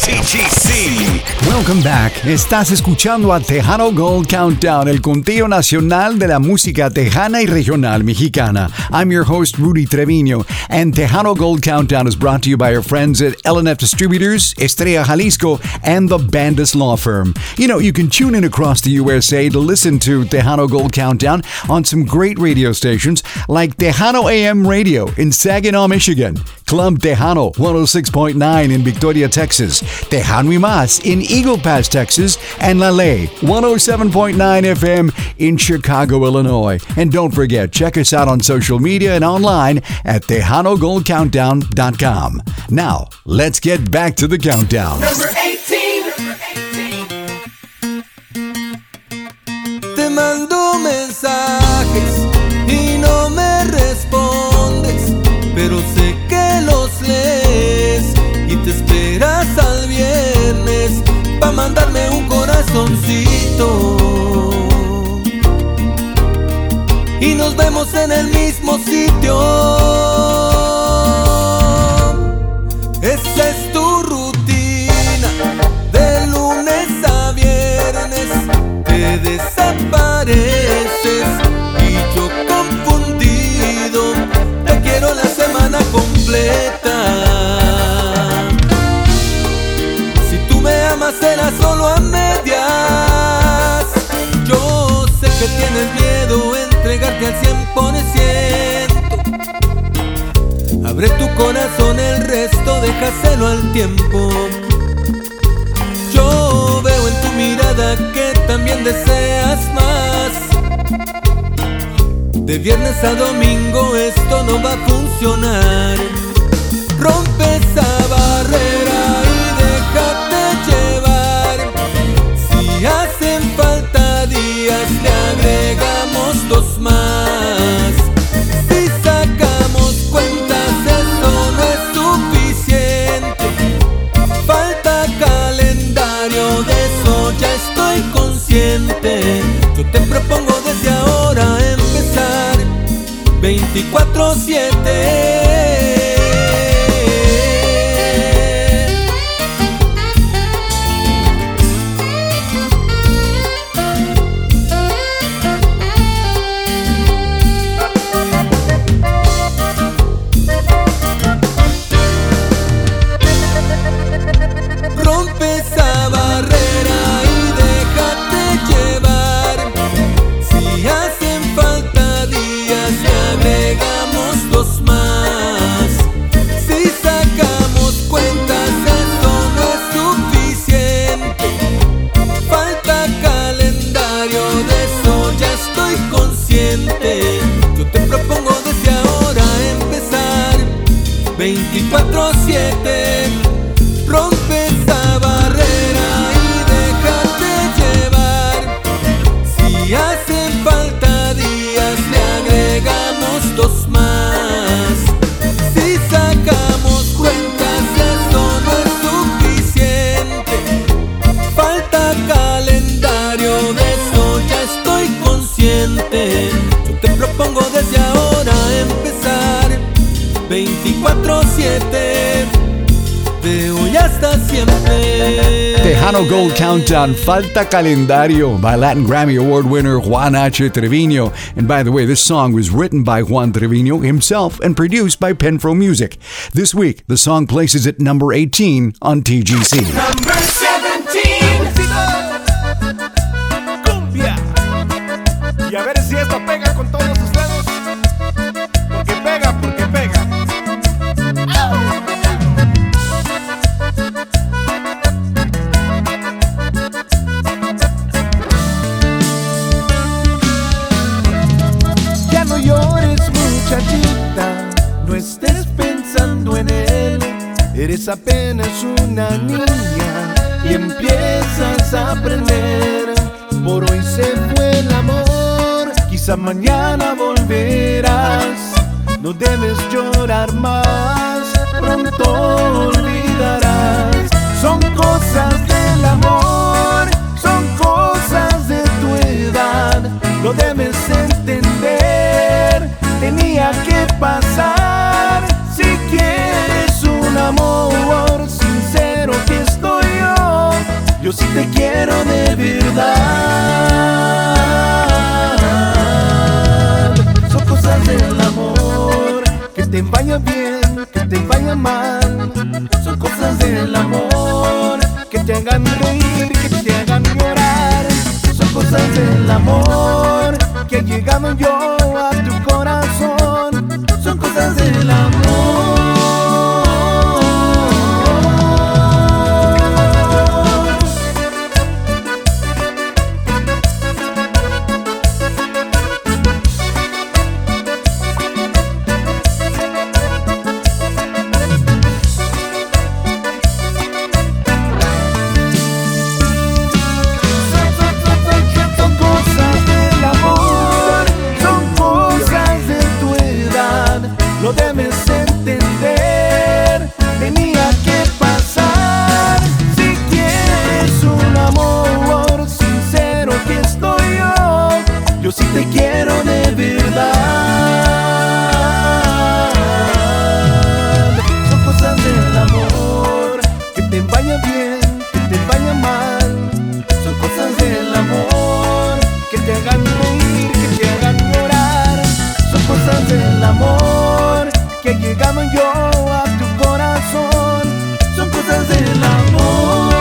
TGC. Welcome back. Estás escuchando a Tejano Gold Countdown, el conteo nacional de la música tejana y regional mexicana. I'm your host, Rudy Trevino, and Tejano Gold Countdown is brought to you by our friends at L&F Distributors, Estrella Jalisco, and the Bandis Law Firm. You know, you can tune in across the USA to listen to Tejano Gold Countdown on some great radio stations like Tejano AM Radio in Saginaw, Michigan, Club Tejano 106.9 in Victoria, Texas, Tejano y Más in Eagle Pass, Texas, and La Ley 107.9 FM in Chicago, Illinois. And don't forget, check us out on social media and online at TejanoGoldCountdown.com. Now, let's get back to the countdown. Number 18. Te mando mensajes y no me respondes, pero sé que los lees y te esperas al viernes pa' mandarme un corazoncito. Y nos vemos en el mismo sitio. Esa es tu rutina, de lunes a viernes te desapareces y yo confundido te quiero la semana completa. Si tú me amas será solo a medias. Yo sé que tienes miedo a entregarte al 100%. Abre tu corazón, el resto déjaselo al tiempo. Yo veo en tu mirada que también deseas más. De viernes a domingo esto no va a funcionar. Rompe esa barrera y déjate llevar. Si hacen falta días le agregamos 2 más. Si sacamos cuentas eso no es suficiente. Falta calendario, de eso ya estoy consciente. Yo te propongo desde ahora empezar 24/7. Yo te propongo desde ahora empezar 24/7. Rompe esa barrera y déjate llevar. Si hacen falta días le agregamos 2 más. Si sacamos cuentas eso no es suficiente. Falta calendario, de eso ya estoy consciente. Te propongo desde ahora empezar 24/7, de hoy hasta siempre. Tejano Gold Countdown, Falta Calendario, by Latin Grammy Award winner Juan H. Trevino. And by the way, this song was written by Juan Trevino himself and produced by Penfro Music. This week, the song places at number 18 on TGC. Number 17. Cumbia. Y a ver si esto pega con todos ustedes. Porque pega, porque pega. Ya no llores, muchachita, no estés pensando en él. Eres apenas una niña y empiezas a aprender. Por hoy se fue el amor, quizá mañana volverás. No debes llorar más, pronto olvidarás. Son cosas del amor, son cosas de tu edad. Lo debes entender, tenía que pasar. Si quieres un amor sincero, que estoy yo sí te quiero de verdad. Son cosas del amor, que te vaya bien, que te vaya mal. Son cosas del amor, que te hagan reír, que te hagan llorar. Son cosas del amor, que he llegado yo a tu corazón. Son cosas del amor. Yo sí te quiero de verdad. Son cosas del amor, que te vaya bien, que te vaya mal. Son cosas del amor, que te hagan reír, que te hagan llorar. Son cosas del amor, que he llegado yo a tu corazón. Son cosas del amor.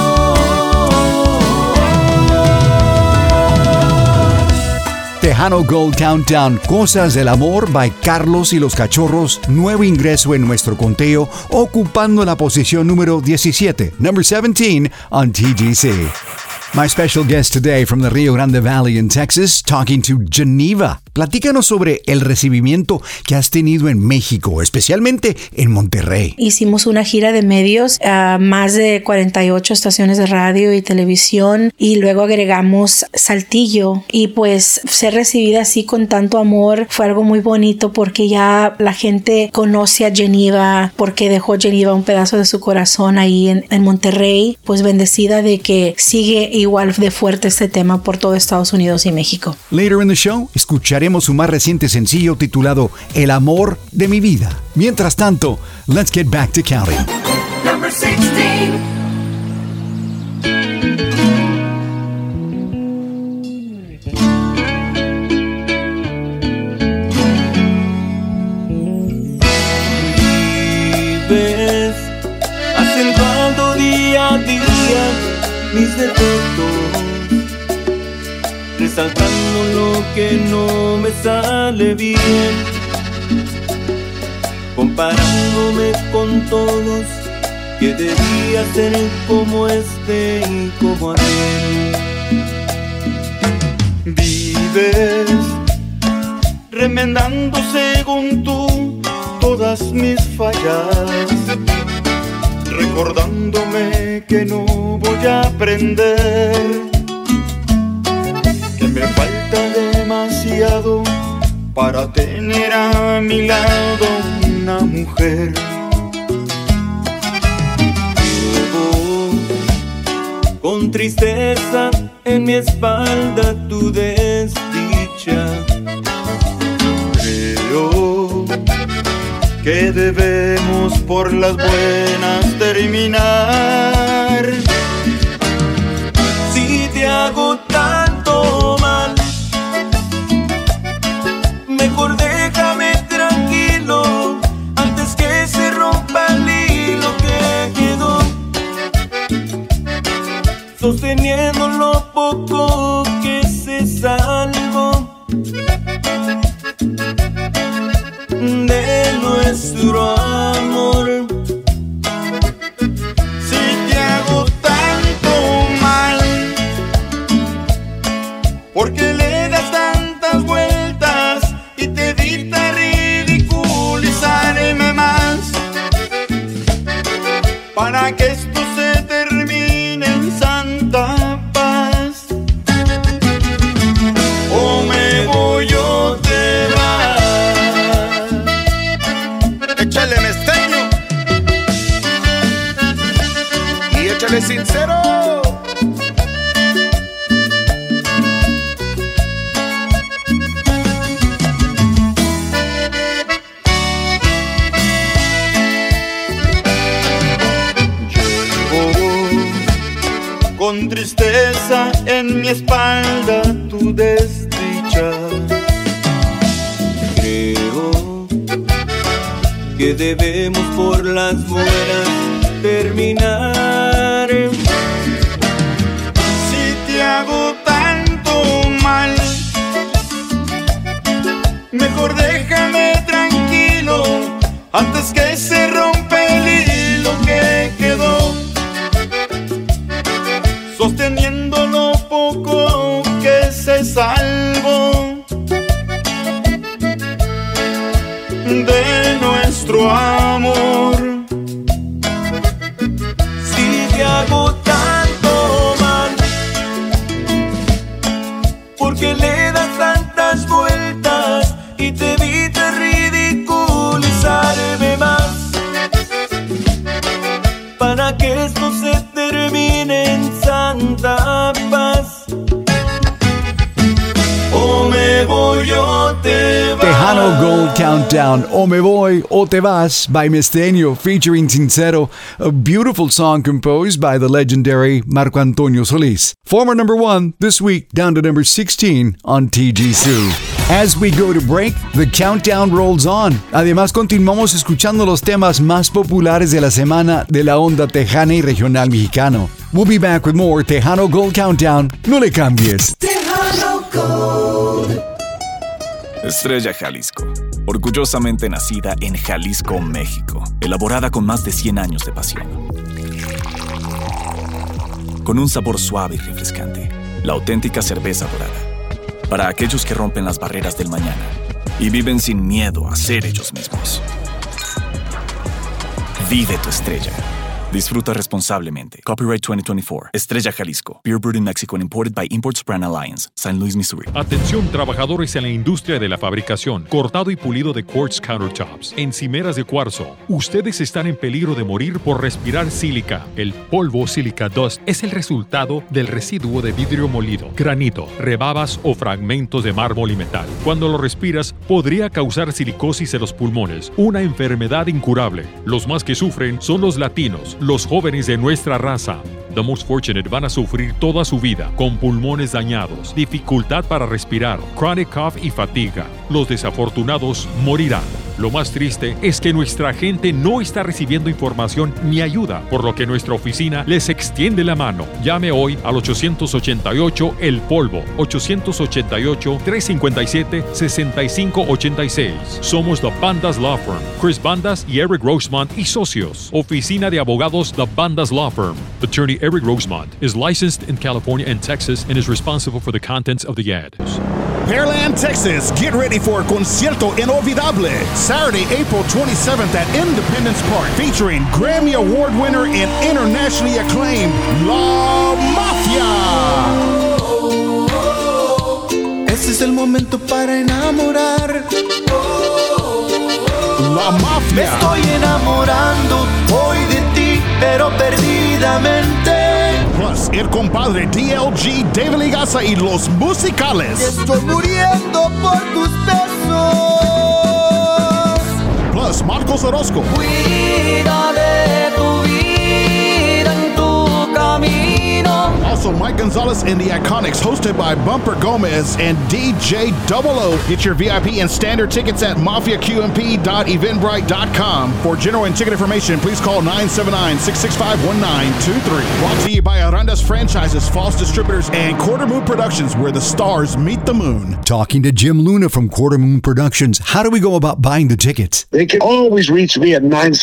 Tejano Gold Countdown, Cosas del Amor by Carlos y los Cachorros, nuevo ingreso en nuestro conteo, ocupando la posición número 17, number 17 on TGC. My special guest today from the Rio Grande Valley in Texas, talking to Geneva. Platícanos sobre el recibimiento que has tenido en México, especialmente en Monterrey. Hicimos una gira de medios a más de 48 estaciones de radio y televisión y luego agregamos Saltillo y pues ser recibida así con tanto amor fue algo muy bonito porque ya la gente conoce a Geneva porque dejó Geneva un pedazo de su corazón ahí en Monterrey, pues bendecida de que sigue igual de fuerte este tema por todo Estados Unidos y México. Later in the show, escucharemos su más reciente sencillo titulado El amor de mi vida. Mientras tanto, let's get back to counting. Number 16. Vives acentuando día a día mis defectos, resaltando lo que no me sale bien, comparándome con todos que debía ser como este y como aquel. Vives remendando según tú todas mis fallas, recordándome que no voy a aprender, que me falta demasiado para tener a mi lado una mujer. Llevo con tristeza en mi espalda tu desdicha. Creo que debemos por las buenas terminar. Si te hago tanto mal, mejor déjame tranquilo antes que se rompa el hilo que quedó, sosteniendo lo poco que se salvó de nuestro amor. Si te hago tanto mal, porque le das tantas vueltas y te evita ridiculizarme más, para que esto se termine en santa paz, o me voy o te vas. Échale mesteño y échale sincero. con tristeza en mi espalda tu desdicha. Creo que debemos por las buenas terminar. Si te hago tanto mal, mejor déjame tranquilo antes que se rompa el hilo que quedó, sosteniendo lo poco que se salvó de nuestro amor. Si te hago tanto mal, porque le das tantas vueltas y te evitas ridiculizarme más, para que esto se termine en santa paz. O me voy o te vas. Tejano Gold Countdown, O Me Voy o Te Vas by Misteño featuring Sincero, a beautiful song composed by the legendary Marco Antonio Solis. Former number 1 this week, down to number 16 on TG2. As we go to break, the countdown rolls on. Además, continuamos escuchando los temas más populares de la semana de la onda tejana y regional mexicano. We'll be back with more Tejano Gold Countdown. No le cambies. Tejano Gold. Estrella Jalisco, orgullosamente nacida en Jalisco, México, elaborada con más de 100 años de pasión. Con un sabor suave y refrescante, la auténtica cerveza dorada. Para aquellos que rompen las barreras del mañana y viven sin miedo a ser ellos mismos. Vive tu estrella. Disfruta responsablemente. Copyright 2024. Estrella Jalisco. Beer brewed in Mexico and imported by Imports Brand Alliance. St. Louis, Missouri. Atención trabajadores en la industria de la fabricación, cortado y pulido de quartz countertops, encimeras de cuarzo. Ustedes están en peligro de morir por respirar sílica. El polvo silica dust es el resultado del residuo de vidrio molido, granito, rebabas o fragmentos de mármol y metal. Cuando lo respiras, podría causar silicosis en los pulmones, una enfermedad incurable. Los más que sufren son los latinos, los jóvenes de nuestra raza. The most fortunate van a sufrir toda su vida con pulmones dañados, dificultad para respirar, chronic cough y fatiga. Los desafortunados morirán. Lo más triste es que nuestra gente no está recibiendo información ni ayuda, por lo que nuestra oficina les extiende la mano. Llame hoy al 888 El Polvo, 888-357-6586. Somos The Bandas Law Firm, Chris Bandas y Eric Rosemont y socios. Oficina de abogados The Bandas Law Firm. Attorney Eric Rosemont is licensed in California and Texas and is responsible for the contents of the ad. Pearland, Texas, get ready for a concierto inolvidable. Saturday, April 27th at Independence Park, featuring Grammy Award winner and internationally acclaimed La Mafia. Ese es el momento para enamorar. La Mafia. Me estoy enamorando hoy de ti, pero perdidamente. Plus, el compadre DLG, David Ligaza y los musicales. Estoy muriendo por tus besos. Plus, Marcos Orozco. Cuida de tu vida en tu camino. Also, Mike Gonzalez and the Iconics, hosted by Bumper Gomez and DJ Double O. Get your VIP and standard tickets at mafiaqmp.eventbrite.com. For general and ticket information, please call 979-665-1923. Brought to you by Arandas Franchises, False Distributors, and Quarter Moon Productions, where the stars meet the moon. Talking to Jim Luna from Quarter Moon Productions. How do we go about buying the tickets? They can always reach me at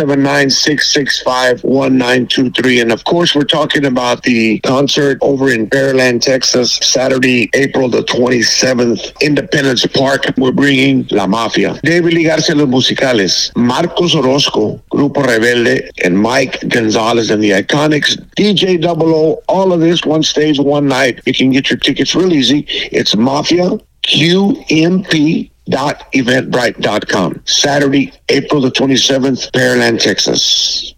979-665-1923. And of course, we're talking about the concert over in Pearland, Texas, Saturday, April the 27th, Independence Park. We're bringing La Mafia. David Ligarza Los Musicales, Marcos Orozco, Grupo Rebelde, and Mike Gonzalez and the Iconics, DJ Double O, all of this, one stage, one night. You can get your tickets real easy. It's mafiaqmp.eventbrite.com. Saturday, April the 27th, Pearland, Texas.